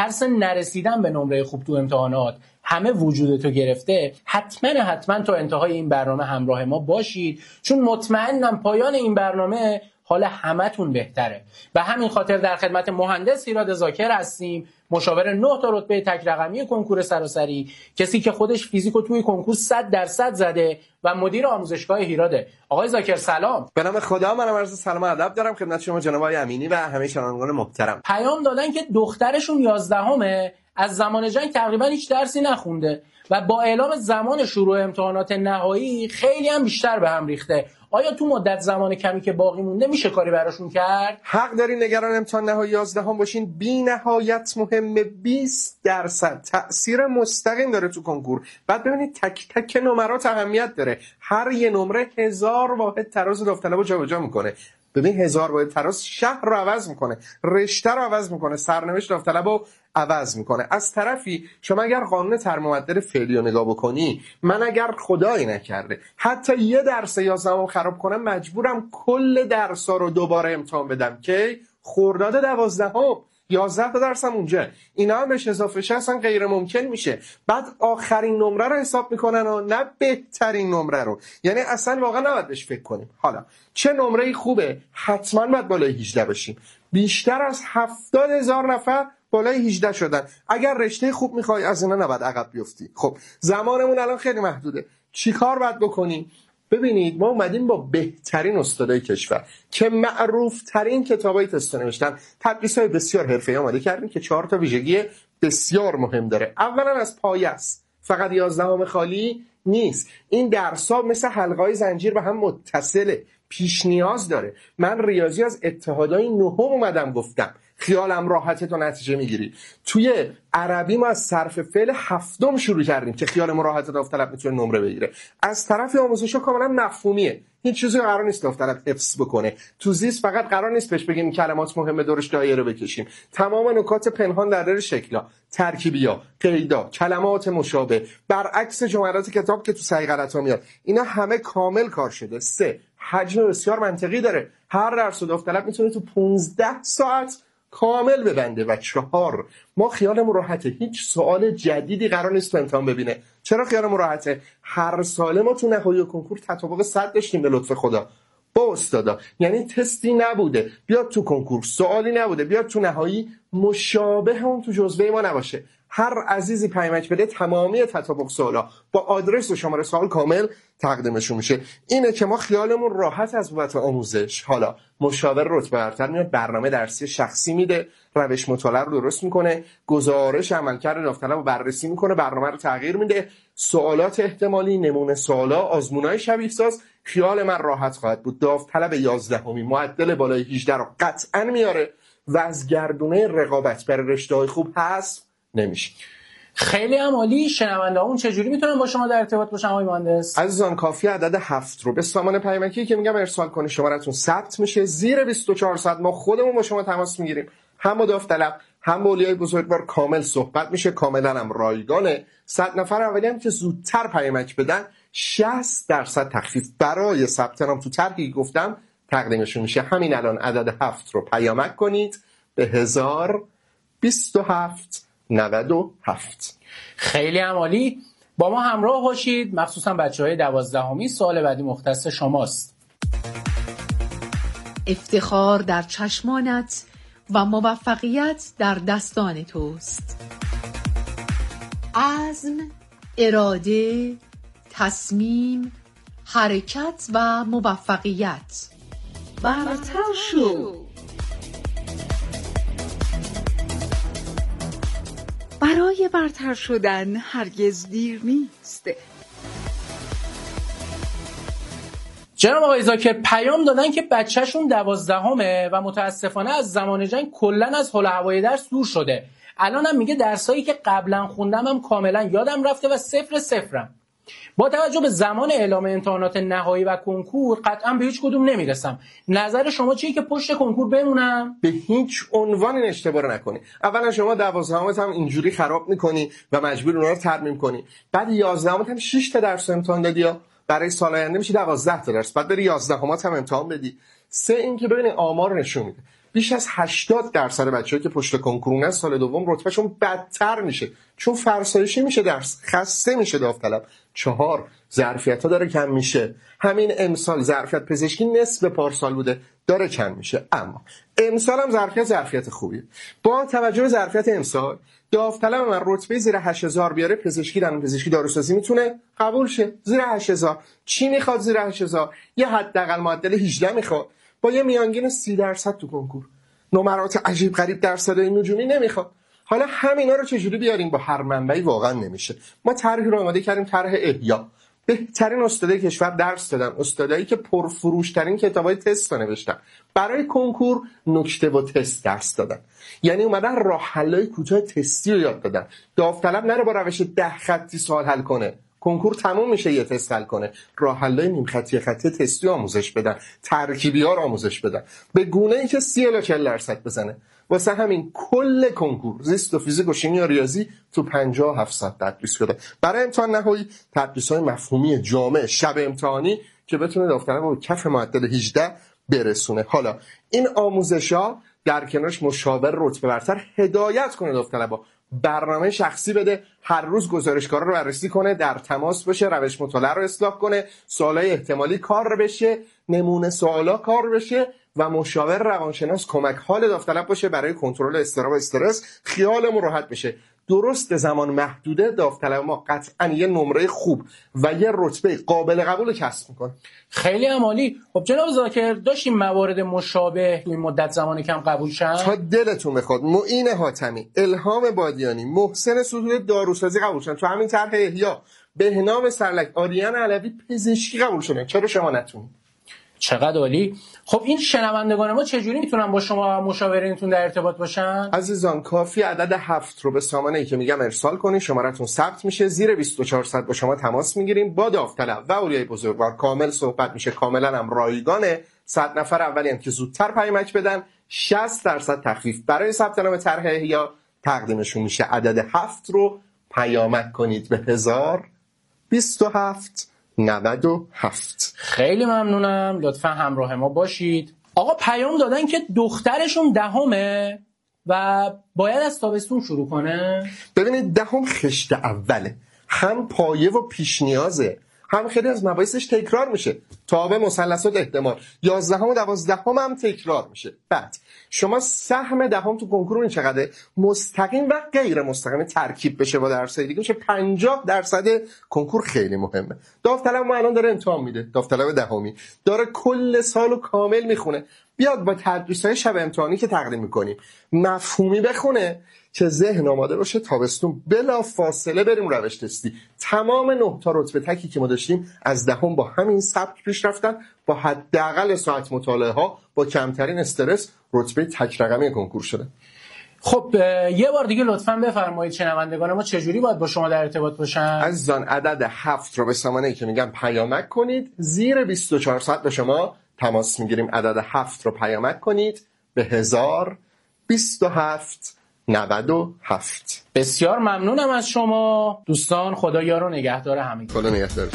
ترس نرسیدن به نمره خوب تو امتحانات همه وجودتو گرفته، حتما تا انتهای این برنامه همراه ما باشید، چون مطمئنم پایان این برنامه حال همتون بهتره. و همین خاطر در خدمت مهندس هیراد ذاکر هستیم، مشاور 9 تا رتبه تک رقمی کنکور سراسری، کسی که خودش فیزیکو توی کنکور 100% زده و مدیر آموزشگاه هیراده. آقای ذاکر سلام. به نام خدا، منم عرض سلام و ادب دارم خدمت شما جناب آقای امینی و همه شنوندگان محترم. پیام دادن که دخترشون 11 از زمان جنگ تقریبا هیچ درسی نخونده و با اعلام زمان شروع امتحانات نهایی خیلی هم بیشتر به هم ریخته. آیا تو مدت زمان کمی که باقی مونده میشه کاری براشون کرد؟ حق دارین نگران امتحان نهایی 11 باشین. بی نهایت مهمه. 20% تأثیر مستقیم داره تو کنکور. بعد ببینید تک تک نمرات اهمیت داره. هر یه نمره 1000 واحد تراز داوطلبو جابجا میکنه. ببین 1000 واحد تراز شهر رو عوض میکنه، رشته رو عوض میکنه، سرنوشت داوطلبو عوض میکنه. از طرفی شما اگر قانون ترمامدار فعلی رو نگاه بکنی، من اگر خدایی نکرده حتی یه درس 11 خراب کنم مجبورم کل درس‌ها رو دوباره امتحان بدم که خرداد 12 11 تا درسم اونجا، اینا هم بهش اضافه شه اصلا غیر ممکن میشه. بعد آخرین نمره رو حساب میکنن و نه بهترین نمره رو، یعنی اصلا واقعا نباید بهش فکر کنیم. حالا چه نمره‌ای خوبه؟ حتما باید بالای 18 باشیم. بیشتر از 70,000 نفر بالای 18 شدن. اگر رشته خوب میخوای از اینا نباید عقب بیفتی. خب زمانمون الان خیلی محدوده، چیکار باید بکنیم؟ ببینید ما اومدیم با بهترین استادای کشور که معروف ترین کتابای تست نوشتن، تدریس‌های بسیار حرفه‌ای آماده کردیم که 4 تا ویژگی بسیار مهم داره. اولا از پایه است، فقط 11 خالی نیست. این درس‌ها مثل حلقه‌های زنجیر به هم متصله، پیش نیاز داره. من ریاضی از اتحادای نهم اومدم گفتم، خیالم راحته تو نتیجه میگیری. توی عربی ما از صرف فعل 7 شروع کردیم که خیالمون راحته داوطلب میتونه نمره بگیره. از طرف آموزش‌ها کاملا مفهومیه، هیچ چیزی قرار نیست داوطلب حفظ بکنه. تو زیست فقط قرار نیست بهش بگیم کلمات مهمه دورش دایره بکشیم. تمام نکات پنهان در دل شکلا، ترکیبیا، قیدا، کلمات مشابه، برعکس جملات کتاب که تو صحیح غلطا میاد، اینا همه کامل کار شده. 3 حجم بسیار منطقی داره، هر درس داوطلب میتونه تو 15 ساعت کامل ببنده. و 4 ما خیالمون راحته، هیچ سوال جدیدی قرار نیست تو امتحان ببینه. چرا خیالمون راحته؟ هر ساله ما تو نهایی و کنکور تطابق 100 داشتیم به لطف خدا با استادا، یعنی تستی نبوده بیاد تو کنکور، سوالی نبوده بیاد تو نهایی مشابه اون تو جزوه ما نباشه. هر عزیزی پیامک بده تمامی تطابق سوالا با آدرس و شماره سوال کامل تقدیمشون میشه. اینه که ما خیالمون راحت از بابت آموزش. حالا مشاور رتبه برتر میاد برنامه درسی شخصی میده، روش مطالعه رو درست میکنه، گزارش عملکرد داوطلب رو بررسی میکنه، برنامه رو تغییر میده، سوالات احتمالی، نمونه سوالا، آزمونای شبیه ساز. خیال من راحت خواهد بود داوطلب 11 معدل بالای 18 رو قطعا میاره و از گردونه رقابت برای رشته‌های خوب حذف نمیشه. خیلی هم عالی. شنونده‌هامون چجوری میتونن با شما در ارتباط باشن آقای مهندس؟ عزیزان کافیه عدد 7 رو به سامان پیامکی که میگم ارسال کنید، شمارتون ثبت میشه. زیر 24 ساعت ما خودمون با شما تماس میگیریم، هم با داوطلب هم با اولیای بزرگوار کامل صحبت میشه، کاملا هم رایگانه. 100 نفر اولی هم که زودتر پیامک بدن 60% تخفیف برای ثبت نام تو طرحی گفتم تقدیمشون میشه. همین الان عدد 7 رو پیامک کنید به 102797. خیلی هم عالی. با ما همراه باشید، مخصوصا بچه‌های 12می. سوال بعدی مختص شماست. افتخار در چشمانت و موفقیت در دستان توست. عزم، اراده، تصمیم، حرکت و موفقیت. برتر شو. برای برتر شدن هرگز دیر نیست. جناب آقای ذاکر پیام دادن که بچهشون 12 و متاسفانه از زمان جنگ کلا از حول هوای درس دور شده. الان هم میگه درسایی که قبلا خوندم هم کاملا یادم رفته و 0 با توجه به زمان اعلام امتحانات نهایی و کنکور قطعا به هیچ کدوم نمیرسم. نظر شما چیه که پشت کنکور بمونم؟ به هیچ عنوان این اشتباه رو نکنی. اولا شما 12 هم اینجوری خراب میکنی و مجبور اونها رو ترمیم کنی. بعد 11 هم 6 تا درس امتحان دادی یا برای سال آینده میشه 12 تا درس. بعد بری 11 هم امتحان بدی. 3 این که ببینید آمار نشون میده بیش از 80% بچه‌ها که پشت کنکورن سال دوم رتبهشون بدتر میشه، چون فرسایشی میشه درس، خسته میشه داوطلب. 4 ظرفیت‌ها داره کم میشه. همین امسال ظرفیت پزشکی نصف پارسال بوده، داره کم میشه. اما امسال هم ظرفیت خوبیه. با توجه به ظرفیت امسال داوطلب من رتبه زیر 8000 بیاره پزشکی داروسازی میتونه قبول شه. زیر 8000 چی میخواد؟ زیر 8000 یه حداقل معدل 18 میخواد با یه میانگین 30% تو کنکور. نمرات عجیب غریب درصدای نجومی نمیخواد. حالا همینا رو چجوری بیاریم؟ با هر منبعی واقعا نمیشه. ما طرحی رو آماده کردیم، طرح احیا. بهترین استادای کشور درس دادن، استادایی که پرفروش‌ترین کتابای تست رو نوشتن، برای کنکور نکته و تست درس دادن. یعنی اومدن راه حل‌های کوتاه تستی رو یاد دادن. داوطلب نره با روش 10 خطی سوال حل کنه، کنکور تموم میشه یه تست حل کنه. راه حل‌های نیم خطی تستی آموزش بدن، ترکیبی‌ها رو آموزش بدن به گونه‌ای که 30 الی 40% بزنه. واسه همین کل کنکور زیست و فیزیک و شیمی و ریاضی تو 57 ساعت تدریس شده. برای امتحان نهایی تدریس‌های مفهومی جامع شب امتحانی که بتونه داوطلب رو کف معدل 18 برسونه. حالا این آموزش‌ها در کنارش مشاور رتبه برتر هدایت کنه داوطلبا، برنامه شخصی بده، هر روز گزارشکارا رو بررسی کنه، در تماس باشه، روش مطالعه رو اصلاح کنه، سوالای احتمالی کار بشه، نمونه سوالا کار بشه و مشاور روانشناس کمک حال داوطلب باشه برای کنترل اضطراب و استرس. خیالمون راحت بشه. درست زمان محدوده، داوطلب ما قطعا یه نمره خوب و یه رتبه قابل قبول کسب میکنه. خیلی عالی. خب جناب ذاکر، داشتیم موارد مشابه توی مدت زمان کم قبول شدن؟ تا دلتون بخواد معین حاتمی، الهام بادیانی، محسن ستوده داروسازی قبول شدن. تو همین طرح احیا بهنام سرلک، آریان علوی پزشکی قبول شدن. چرا شما نتونید؟ چقدر عالی. خب این شنوندگان ما چجوری میتونن با شما و مشاورینتون در ارتباط باشن؟ عزیزان کافی عدد 7 رو به سامانه‌ای که میگم ارسال کنین، شماره‌تون ثبت میشه، زیر 2400 با شما تماس میگیریم. با داوطلب و اولیای بزرگوار کامل صحبت میشه، کاملا هم رایگانه. 100 نفر اولی هم که زودتر پیامک بدن 60% تخفیف برای ثبت نام طرح احیا تقدیمشون میشه. عدد 7 رو پیامک کنید به 1027 97. خیلی ممنونم، لطفا همراه ما باشید. آقا پیام دادن که دخترشون 10 و باید از تابستون شروع کنه. ببینید 10 خشت اوله، هم پایه و پیش نیازه، هم خیلی از مباحثش تکرار میشه. تابع مثلثات احتمال 11 و 12 هم تکرار میشه. بعد شما سهم 10 تو کنکور این چقدره؟ مستقیم و غیر مستقیم ترکیب بشه با درسای دیگه میشه 50% کنکور. خیلی مهمه. داوطلب ما الان داره امتحان میده، داوطلب 10 داره کل سالو کامل میخونه، بیاد با تدریس‌های شب امتحانی که تقدیم میکنیم مفهومی بخونه که ذهن آماده باشه تابستون بلا فاصله بریم روش تستی. تمام 9 تا رتبه تکی که ما داشتیم از 10 با همین سبک پیش رفتن، با حداقل ساعت مطالعه ها، با کمترین استرس رتبه تک رقمی کنکور شده. خب یه بار دیگه لطفاً بفرمایید شنوندگان ما چجوری باید با شما در ارتباط باشن؟ عزیزان عدد 7 رو به سامانه‌ای که میگم پیامک کنید، زیر 2400 به شما تماس میگیریم. عدد 7 رو پیامک کنید به 1027 97. بسیار ممنونم از شما دوستان. خدا یار و نگهدار همگی. خدا نگهدار.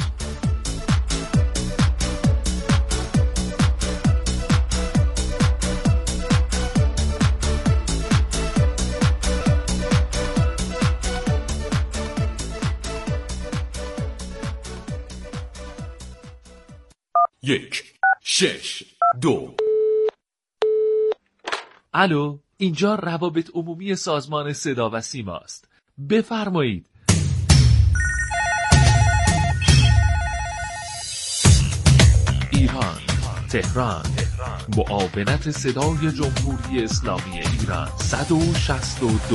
یک 6 2. الو، اینجا روابط عمومی سازمان صدا و سیما است. بفرمایید. ایران، تهران، معاونت صدای جمهوری اسلامی ایران 162.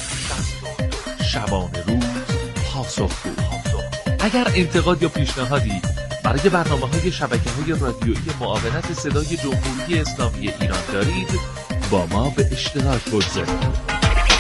شبانه روز پاسخگو. اگر انتقاد یا پیشنهادی برای برنامه‌های شبکه‌های رادیویی معاونت صدای جمهوری اسلامی ایران دارید، با ما به اشتراک بگذارید.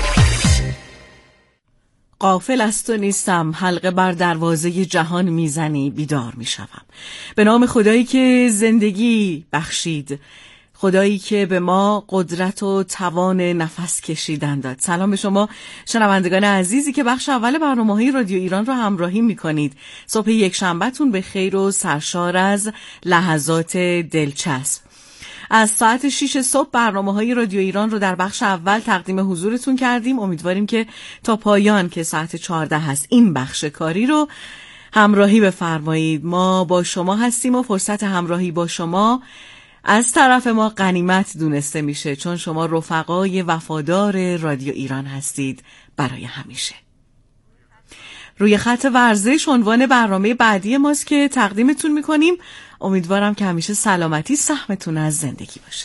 غافل از تو نیستم، حلقه بر دروازه جهان میزنی، بیدار میشوم. به نام خدایی که زندگی بخشید، خدایی که به ما قدرت و توان نفس کشیدن داد. سلام به شما شنوندگان عزیزی که بخش اول برنامه‌های رادیو ایران رو همراهی می‌کنید. صبح یک شنبه‌تون به خیر و سرشار از لحظات دلچسب. از ساعت 6 صبح برنامه‌های رادیو ایران رو در بخش اول تقدیم حضورتون کردیم. امیدواریم که تا پایان که ساعت 14 هست این بخش کاری رو همراهی بفرمایید. ما با شما هستیم و فرصت همراهی با شما از طرف ما غنیمت دونسته میشه، چون شما رفقای وفادار رادیو ایران هستید برای همیشه. روی خط ورزش عنوان برنامه بعدی ماست که تقدیمتون میکنیم. امیدوارم که همیشه سلامتی سهمتون از زندگی باشه.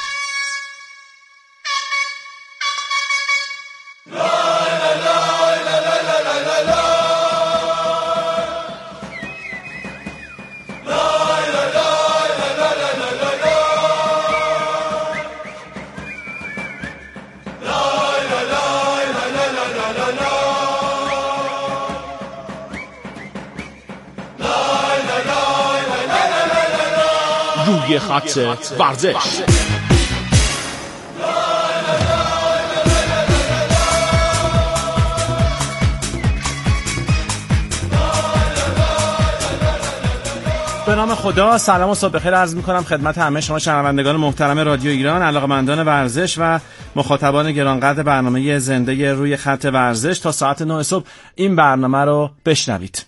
روی خط ورزش. به نام خدا، سلام و صبح بخیر عرض می‌کنم خدمت همه شما شنوندگان محترم رادیو ایران، علاقه‌مندان ورزش و مخاطبان گرانقدر برنامه زنده روی خط ورزش. تا ساعت 9 صبح این برنامه رو بشنوید.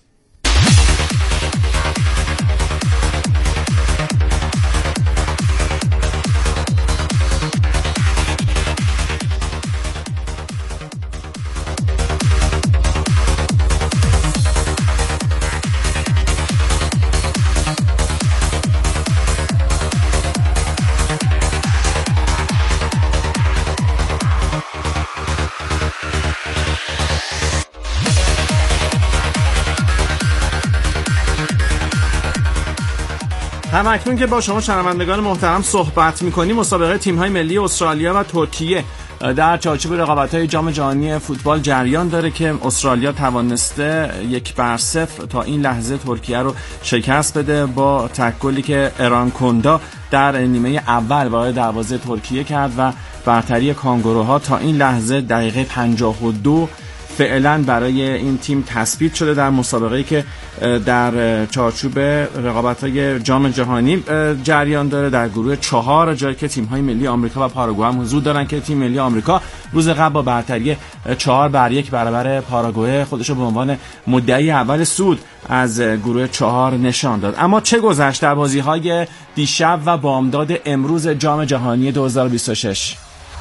هم اکنون که با شما شنوندگان محترم صحبت می‌کنیم، مسابقه تیم‌های ملی استرالیا و ترکیه در چارچوب رقابت‌های جام جهانی فوتبال جریان داره که استرالیا توانسته 1-0 تا این لحظه ترکیه رو شکست بده با تک گلی که اران کندا در نیمه اول وارد دروازه ترکیه کرد و برتری کانگوروها تا این لحظه دقیقه 52 فعلا برای این تیم تثبیت شده در مسابقه‌ای که در چارچوب رقابت‌های جام جهانی جریان داره در گروه 4، جایی که تیم‌های ملی آمریکا و پاراگوئه هم حضور دارن که تیم ملی آمریکا روز قبل با برتری 4-1 برابر پاراگوئه خودش رو به عنوان مدعی اول صعود از گروه 4 نشان داد. اما چه گذشت در بازی‌های دیشب و بامداد امروز جام جهانی 2026؟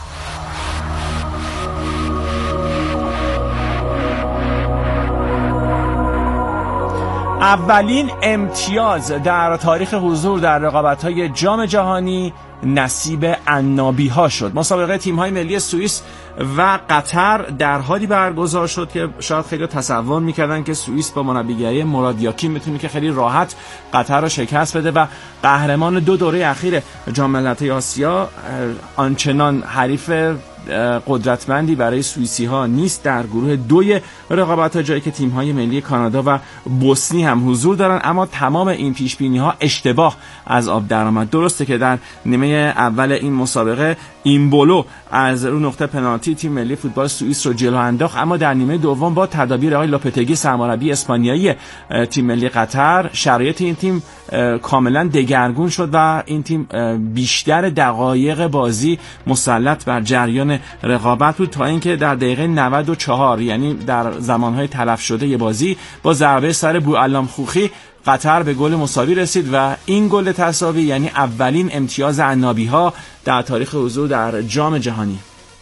اولین امتیاز در تاریخ حضور در رقابت‌های جام جهانی نصیب عنابی‌ها شد. مسابقه تیم‌های ملی سوئیس و قطر در حالی برگزار شد که شاید خیلی تصور می‌کردن که سوئیس با مربیگری مراد یاکین می‌تونه که خیلی راحت قطر رو شکست بده و قهرمان 2 دوره اخیر جام ملت‌های آسیا آنچنان حریف قدرتمندی برای سوئیسی‌ها نیست. در گروه 2 رقابت‌ها جایی که تیم‌های ملی کانادا و بوسنی هم حضور دارن، اما تمام این پیش‌بینی‌ها اشتباه از آب درآمد. درسته که در نیمه اول این مسابقه ایمبولو از رو نقطه پنالتی تیم ملی فوتبال سوئیس رو جلو انداخت، اما در نیمه دوم با تدابیر آقای لوپتگی سرمربی اسپانیایی تیم ملی قطر شرایط این تیم کاملا دگرگون شد و این تیم بیشتر دقایق بازی مسلط بر جریان رقابت بود تا اینکه در دقیقه 94 یعنی در زمانهای تلف شده بازی با ضربه سر بوعلام خوخی قطر به گل مساوی رسید و این گل تساوی یعنی اولین امتیاز عنابی‌ها در تاریخ حضور در جام جهانی.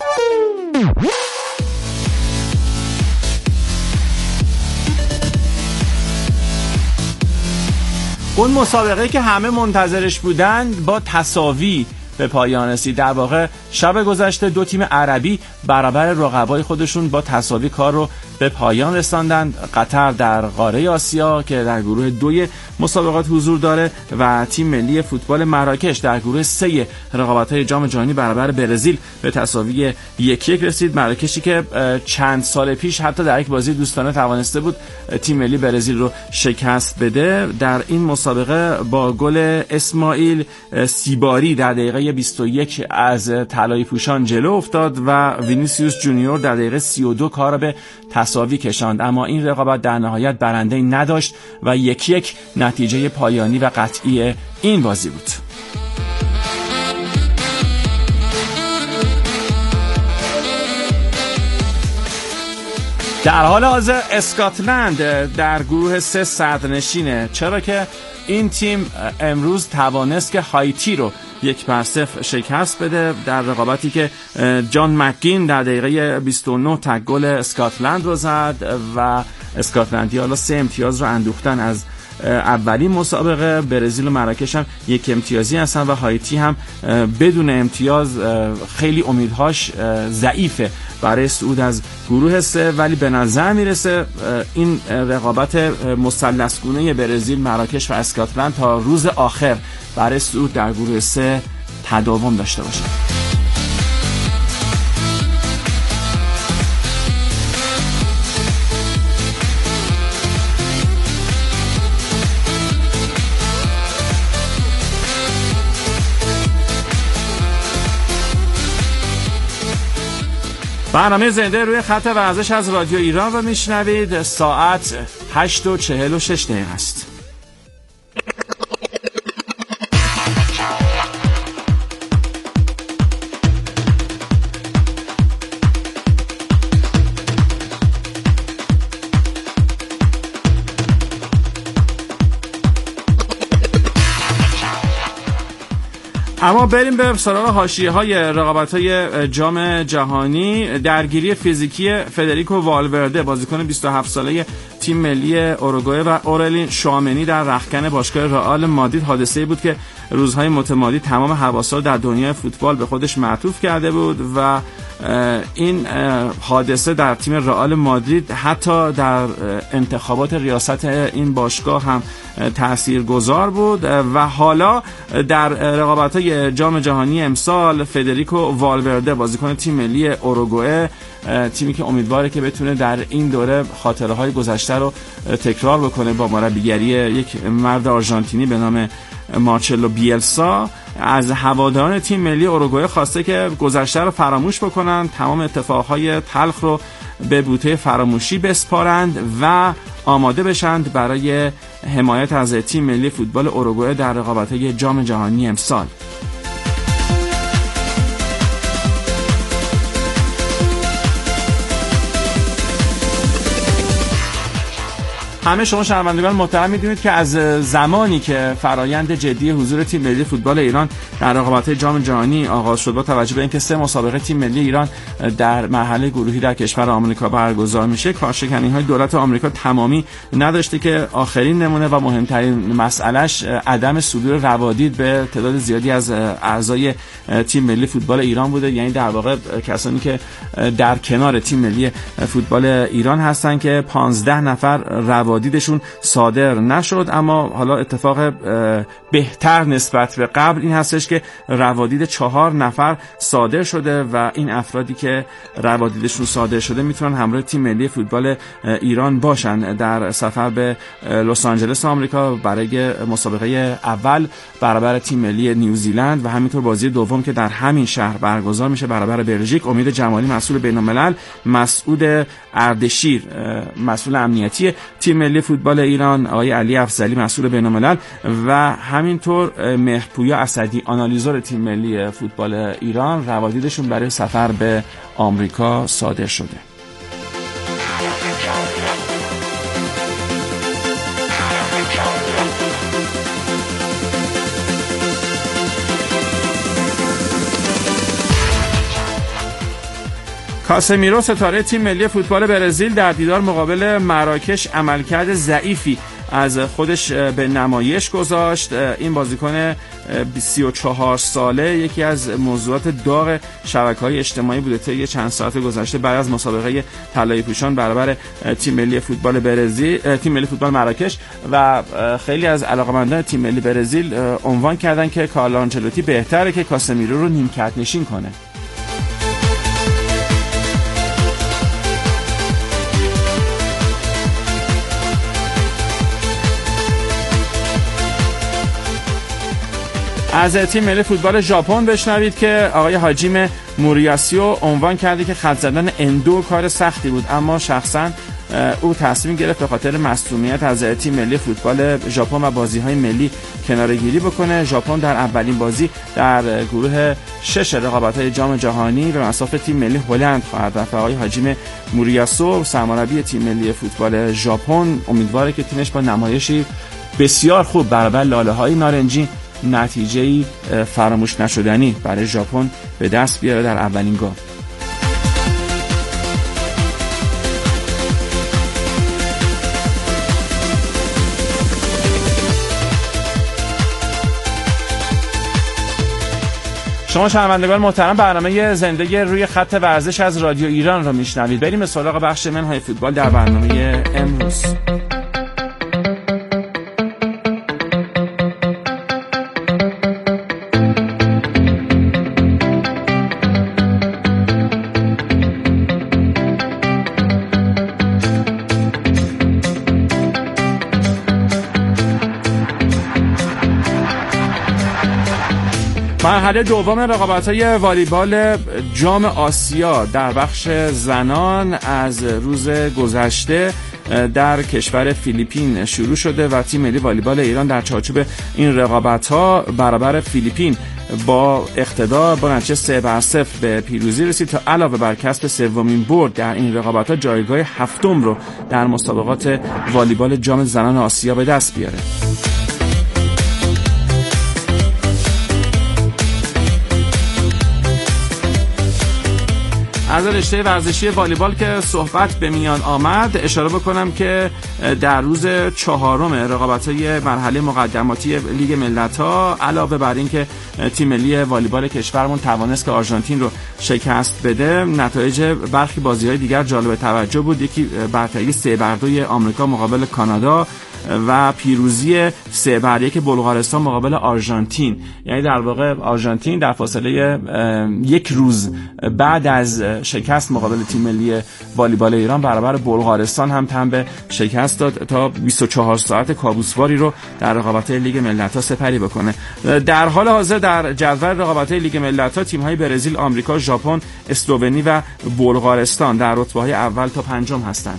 اون مسابقه که همه منتظرش بودند با تساوی به پایان رسید. در واقع شب گذشته 2 تیم عربی برابر رقبای خودشون با تساوی کار رو به پایان رساندند. قطر در قاره آسیا که در گروه 2 مسابقات حضور داره و تیم ملی فوتبال مراکش در گروه 3 رقابت‌های جام جهانی برابر برزیل به تساوی 1-1 رسید. مراکشی که چند سال پیش حتی در یک بازی دوستانه توانسته بود تیم ملی برزیل رو شکست بده، در این مسابقه با گل اسماعیل سیباری در دقیقه 21 از طلایی پوشان جلو افتاد و وینیسیوس جونیور در دقیقه 32 کار به تساوی کشاند. اما این رقابت در نهایت برنده‌ای نداشت و 1-1 نتیجه پایانی و قطعی این بازی بود. در حال حاضر اسکاتلند در گروه 3 صدرنشینه، چرا که این تیم امروز توانست که هایتی رو 1-0 شکست بده در رقابتی که جان مکگین در دقیقه 29 تک گل اسکاتلند رو زد و اسکاتلندی حالا 3 امتیاز رو اندوختن از اولین مسابقه. برزیل و مراکش هم 1 امتیازی هستن و هایتی هم بدون امتیاز خیلی امیدهاش ضعیفه برای صعود از گروه 3، ولی به نظر میرسه این رقابت مثلث‌گونه برزیل، مراکش و اسکاتلند تا روز آخر برای صعود در گروه 3 تداوم داشته باشه. برنامه زنده روی خط ورزش از رادیو ایران رو میشنوید. ساعت 8:46 است. اما بریم به سراغ حاشیه‌های رقابت‌های جام جهانی. درگیری فیزیکی فدریکو والورده، بازیکن 27 ساله تیم ملی اوروگوئه، و اورلین شوامنی در رختکن باشگاه رئال مادرید حادثه‌ای بود که روزهای متمادی تمام حواسا در دنیای فوتبال به خودش معطوف کرده بود و این حادثه در تیم رئال مادرید حتی در انتخابات ریاست این باشگاه هم تاثیرگذار بود و حالا در رقابت‌های جام جهانی امسال فدریکو والورده، بازیکن تیم ملی اوروگوئه، تیمی که امیدواره که بتونه در این دوره خاطره‌های گذشته رو تکرار بکنه با مربیگری یک مرد آرژانتینی به نام مارچلو بیلسا، از هواداران تیم ملی اوروگوئه خواسته که گذشته رو فراموش بکنن، تمام اتفاقهای تلخ رو به بوته فراموشی بسپارند و آماده بشند برای حمایت از تیم ملی فوتبال اوروگوئه در رقابت‌های جام جهانی امسال. همه شما شنوندگان محترم میدونید که از زمانی که فرایند جدی حضور تیم ملی فوتبال ایران در رقابت‌های جام جهانی آغاز شد، با توجه به اینکه 3 مسابقه تیم ملی ایران در مرحله گروهی در کشور آمریکا برگزار میشه، کارشکنی‌های دولت آمریکا تمامی نداشته که آخرین نمونه و مهمترین مسئلهش عدم صدور روادید به تعداد زیادی از اعضای تیم ملی فوتبال ایران بوده. یعنی در واقع کسانی که در کنار تیم ملی فوتبال ایران هستن که 15 نفر روادیدشون صادر نشد، اما حالا اتفاق بهتر نسبت به قبل این هستش که روادید 4 نفر صادر شده و این افرادی که روادیدشون صادر شده میتونن همراه تیم ملی فوتبال ایران باشن در سفر به لس آنجلس آمریکا برای مسابقه اول برابر تیم ملی نیوزیلند و همینطور بازی دوم که در همین شهر برگزار میشه برابر بلژیک. امید جمالی مسئول بین‌الملل، مسعود اردشیر مسئول امنیتی تیم ملی فوتبال ایران، آقای علی افضلی مسئول بین‌الملل و همینطور مهرپویا اسدی آنالیزور تیم ملی فوتبال ایران روادیدشون برای سفر به آمریکا صادر شده. کاسمیرو ستاره تیم ملی فوتبال برزیل در دیدار مقابل مراکش عملکرد ضعیفی از خودش به نمایش گذاشت. این بازیکن 34 ساله یکی از موضوعات داغ شبکه‌های اجتماعی بوده طی چند ساعت گذشته بعد از مسابقه طلایی پوشان برابر تیم ملی فوتبال برزیل، تیم ملی فوتبال مراکش، و خیلی از علاقه‌مندان تیم ملی برزیل عنوان کردن که کارلو آنچلوتی بهتره که کاسمیرو رو نیمکت نشین کنه. از تیم ملی فوتبال ژاپن بشنوید که آقای حاجیم موریاسیو عنوان کرده که خط زدن اندو کار سختی بود، اما شخصا او تصمیم گرفت به خاطر مصدومیت از تیم ملی فوتبال ژاپن و بازی‌های ملی کناره‌گیری بکنه. ژاپن در اولین بازی در گروه 6 رقابت‌های جام جهانی به مصاف تیم ملی هلند خواهد رفت. آقای حاجیم موریاسو سرمربی تیم ملی فوتبال ژاپن امیدواره که تیمش با نمایشی بسیار خوب برابر لاله‌های نارنجی نتیجه‌ای فراموش نشدنی برای ژاپن به دست بیاره در اولین گام. شما شنوندگان محترم برنامه زنده روی خط ورزش از رادیو ایران را میشنوید. بریم به سراغ بخش منهای فوتبال در برنامه امروز. مرحله دوم رقابت‌های والیبال جام آسیا در بخش زنان از روز گذشته در کشور فیلیپین شروع شده و تیم ملی والیبال ایران در چارچوب این رقابت‌ها برابر فیلیپین با اقتدار با نتیجه 3-0 به پیروزی رسید تا علاوه بر کسب سومین برد در این رقابت‌ها جایگاه هفتم رو در مسابقات والیبال جام زنان آسیا به دست بیاره. از رشته ورزشی والیبال که صحبت به میان آمد اشاره بکنم که در روز چهارم رقابت‌های مرحله مقدماتی لیگ ملت‌ها علاوه بر این که تیم ملی والیبال کشورمون توانست که آرژانتین رو شکست بده، نتایج برخی بازی‌های دیگر جالب توجه بود. یکی برتری 3-2 آمریکا مقابل کانادا و پیروزی 3-1 بلغارستان مقابل آرژانتین. یعنی در واقع آرژانتین در فاصله یک روز بعد از شکست مقابل تیم ملی والیبال ایران برابر بلغارستان هم تن به شکست داد تا 24 ساعت کابوسواری رو در رقابت‌های لیگ ملت‌ها سپری بکنه. در حال حاضر در جدول رقابت‌های لیگ ملت‌ها تیم‌های برزیل، آمریکا، ژاپن، اسلوونی و بلغارستان در رتبه‌های اول تا پنجم هستند.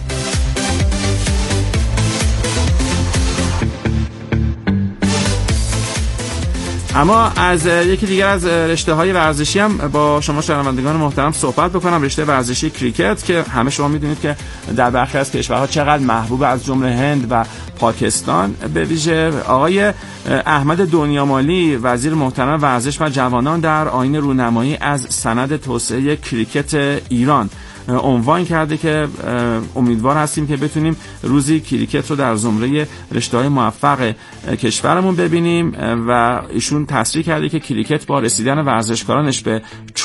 اما از یکی دیگر از رشته‌های ورزشی هم با شما شنوندگان محترم صحبت بکنم. رشته ورزشی کریکت که همه شما میدونید که در برخی از کشورها چقدر محبوب، از جمله هند و پاکستان. به ویژه آقای احمد دنیامالی وزیر محترم ورزش و جوانان در آیین رونمایی از سند توسعه کریکت ایران عنوان کرده که امیدوار هستیم که بتونیم روزی کریکت رو در زمره رشته‌های موفق کشورمون ببینیم و ایشون تصریح کرده که کریکت با رسیدن ورزشکارانش به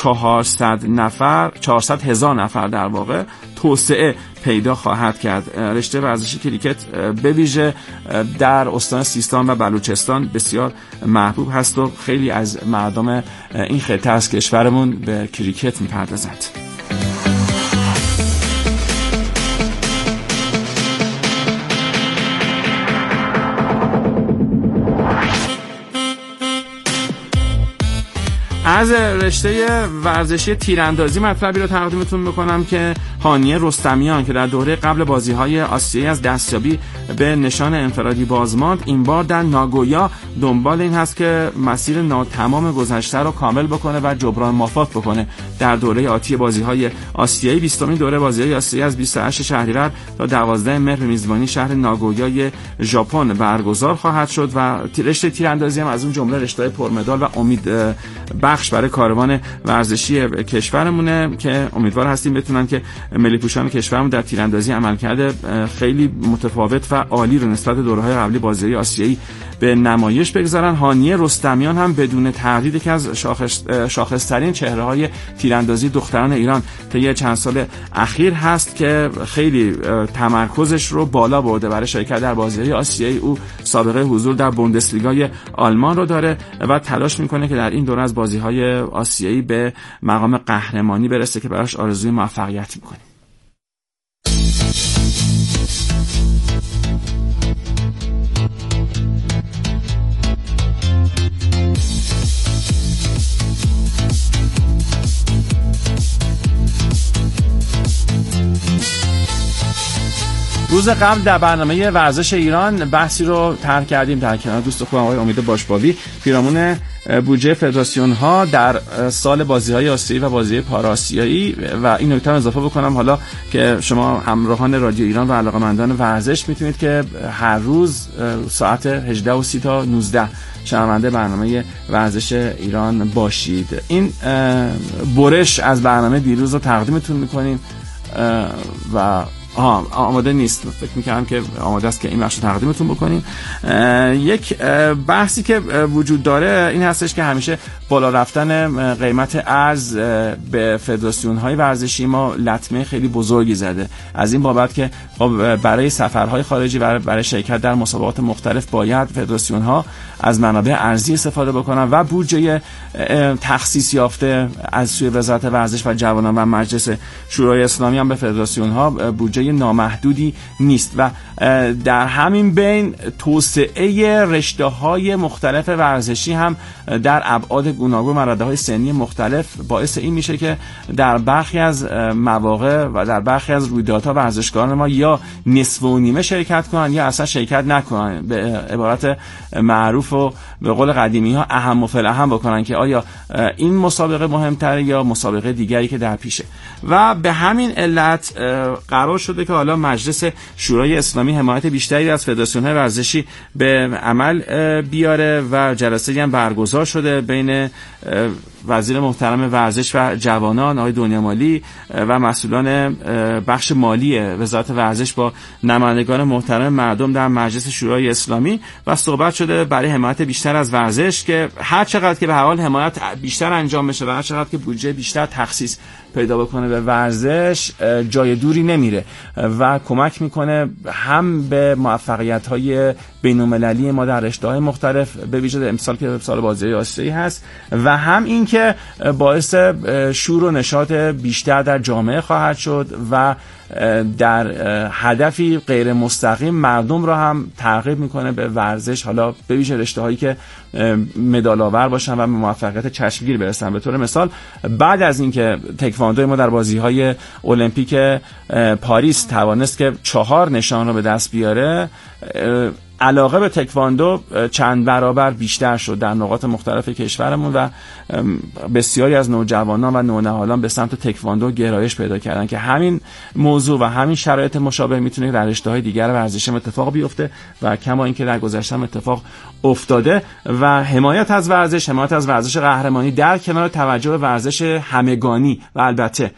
400,000 نفر در واقع توسعه پیدا خواهد کرد. رشته ورزشی کریکت به ویژه در استان سیستان و بلوچستان بسیار محبوب هست و خیلی از مردم این خطه از کشورمون به کریکت می‌پردازند. از رشته ورزشی تیراندازی مطلبی رو تقدیمتون میکنم که هانیه رستمیان که در دوره قبل بازی‌های آسیایی از دستیابی به نشان انفرادی بازماند، این بار در ناگویا دنبال این هست که مسیر ناتمام گذشته رو کامل بکنه و جبران مافات بکنه. در دوره آتی بازی‌های آسیایی 20مین دوره بازی‌های آسیایی از 28 شهریور تا 12 مهر به میزبانی شهر ناگویای ژاپن برگزار خواهد شد و رشته تیراندازی هم از اون جمله رشته‌های پرمدال و امید بخش برای کاروان ورزشی کشورمونه که امیدوار هستیم بتونن که ملی پوشان کشورمون در تیراندازی عملکرد خیلی متفاوت و عالی رو نسبت به دوره‌های قبلی بازی‌های آسیایی به نمایش بگذارن. هانیه رستمیان هم بدون تردید که از شاخص‌ترین چهره‌های تیراندازی دختران ایران طی چند سال اخیر هست که خیلی تمرکزش رو بالا برده برای شرکت در بازی‌های آسیایی. او سابقه حضور در بوندسلیگای آلمان رو داره و تلاش می‌کنه که در این دوره از بازی‌های آسیایی به مقام قهرمانی برسه که براش آرزوی موفقیت می‌کنه. روز قبل در برنامه ورزش ایران بحثی رو طرح کردیم در کنار دوست خوبم آقای امید باشباوی، پیرامون بودجه فدراسیون ها در سال بازی‌های آسیایی و بازی پاراسیایی. و این نکته رو اضافه بکنم حالا که شما همراهان رادیو ایران و علاقه‌مندان ورزش میتونید که هر روز ساعت 18:30 تا 19 شنونده برنامه ورزش ایران باشید. این برش از برنامه دیروز رو تقدیمتون میکنیم و آماده نیست، فکر می‌کردم که آماده است که این بخش رو تقدیمتون بکنیم. یک بحثی که وجود داره این هستش که همیشه بالا رفتن قیمت ارز به فدراسیون‌های ورزشی ما لطمه خیلی بزرگی زده، از این بابت که برای سفرهای خارجی و برای شرکت در مسابقات مختلف باید فدراسیون‌ها از منابع ارزی استفاده بکنن و بودجه تخصیص یافته از سوی وزارت ورزش و جوانان و مجلس شورای اسلامی هم به فدراسیون‌ها بودجه نامحدودی نیست و در همین بین توسعه رشته‌های مختلف ورزشی هم در ابعاد گوناگون و رشته‌های سنی مختلف باعث این میشه که در برخی از مواقع و در برخی از رویدادها ورزشکاران ما یا نصف و نیمه شرکت کنن یا اصلا شرکت نکنن، به عبارت معروف و به قول قدیمی ها اهم و فلاهم بکنن که آیا این مسابقه مهمتره یا مسابقه دیگری که در پیشه. و به همین علت قرار شده که حالا مجلس شورای اسلامی حمایت بیشتری از فدراسیون‌های ورزشی به عمل بیاره و جلسه‌ای هم برگزار شده بین وزیر محترم ورزش و جوانان آقای دنیامالی و مسئولان بخش مالی وزارت ورزش با نمایندگان محترم مردم در مجلس شورای اسلامی و صحبت شده برای حمایت بیشتر از ورزش که هر چقدر که به هر حال حمایت بیشتر انجام بشه و هر چقدر که بودجه بیشتر تخصیص پیدا بکنه به ورزش جای دوری نمیره و کمک میکنه هم به موفقیت‌های بین‌المللی ما در رشته‌های مختلف به ویژه امسال که سال بازی آسیایی هست و هم این که باعث شور و نشاط بیشتر در جامعه خواهد شد و در هدفی غیر مستقیم مردم را هم ترغیب میکنه به ورزش، حالا به ویژه رشته‌هایی که مدال آور باشن و به موفقیت چشمگیر برسن. به طور مثال بعد از اینکه تکواندو ما در بازی‌های المپیک پاریس توانست که 4 نشان را به دست بیاره، علاقه به تکواندو چند برابر بیشتر شد در نقاط مختلف کشورمون و بسیاری از نوجوانان و نونهالان به سمت تکواندو گرایش پیدا کردن که همین موضوع و همین شرایط مشابه میتونه در رشته‌های دیگر ورزش اتفاق بیفته و کما اینکه در گذشته اتفاق افتاده. و حمایت از ورزش قهرمانی در کنار توجه به ورزش همگانی و البته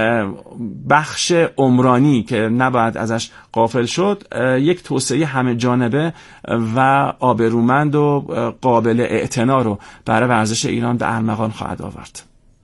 بخش عمرانی که نباید ازش غافل شد، یک توسعه همه جانبه و آبرومند و قابل اعتنا رو برای ورزش ایران به ارمغان خواهد آورد.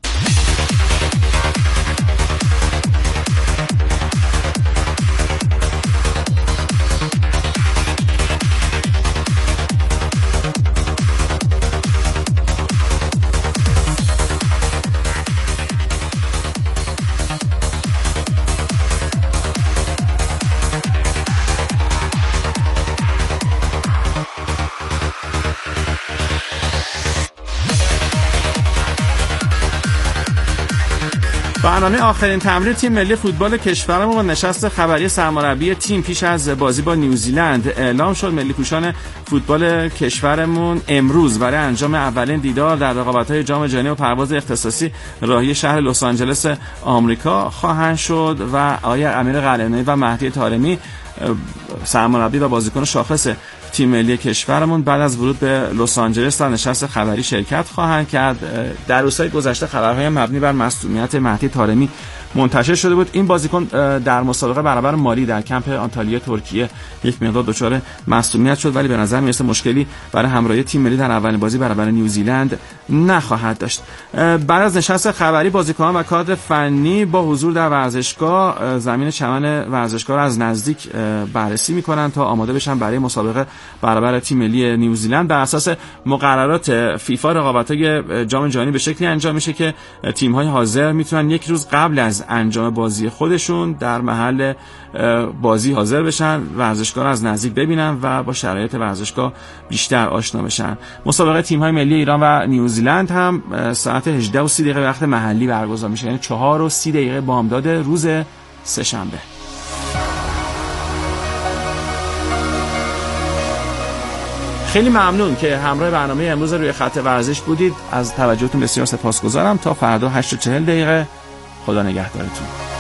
برنامه آخرین تمرین تیم ملی فوتبال کشورمون با نشست خبری سرمربی تیم پیش از بازی با نیوزیلند اعلام شد. ملی پوشان فوتبال کشورمون امروز برای انجام اولین دیدار در رقابت‌های جام جهانی و پرواز اختصاصی راهی شهر لس آنجلس آمریکا خواهند شد و آقای امیر قلعه‌نویی و مهدی طارمی سرمربی و بازیکن شاخص تیم ملی کشورمون بعد از ورود به لس آنجلس در نشست خبری شرکت خواهند کرد. در روزهای گذشته خبرهای مبنی بر مصدومیت مهدی طارمی منتشر شده بود. این بازیکن در مسابقه برابر مالی در کمپ آنتالیا ترکیه یک مقدار دچار مصدومیت شد، ولی به نظر میرسه مشکلی برای همراهی تیم ملی در اولین بازی برابر نیوزیلند نخواهد داشت. بعد از نشست خبری بازیکنان و کادر فنی با حضور در ورزشگاه زمین چمن ورزشگاه را از نزدیک بررسی میکنن تا آماده بشن برای مسابقه برابر تیم ملی نیوزیلند. بر اساس مقررات فیفا رقابت‌های جام جهانی به شکلی انجام میشه که تیم‌های حاضر میتونن یک روز قبل از انجام بازی خودشون در محل بازی حاضر بشن، ورزشگاه را از نزدیک ببینن و با شرایط ورزشگاه بیشتر آشنا بشن. مسابقه تیم‌های ملی ایران و نیوزیلند هم ساعت 18:30 وقت محلی برگزار میشه، یعنی 4:30 بامداد روز سه‌شنبه. خیلی ممنون که همراه برنامه امروز روی خط ورزش بودید. از توجهتون بسیار سپاسگزارم. تا فردا 8:40 خدا نگهدارتون.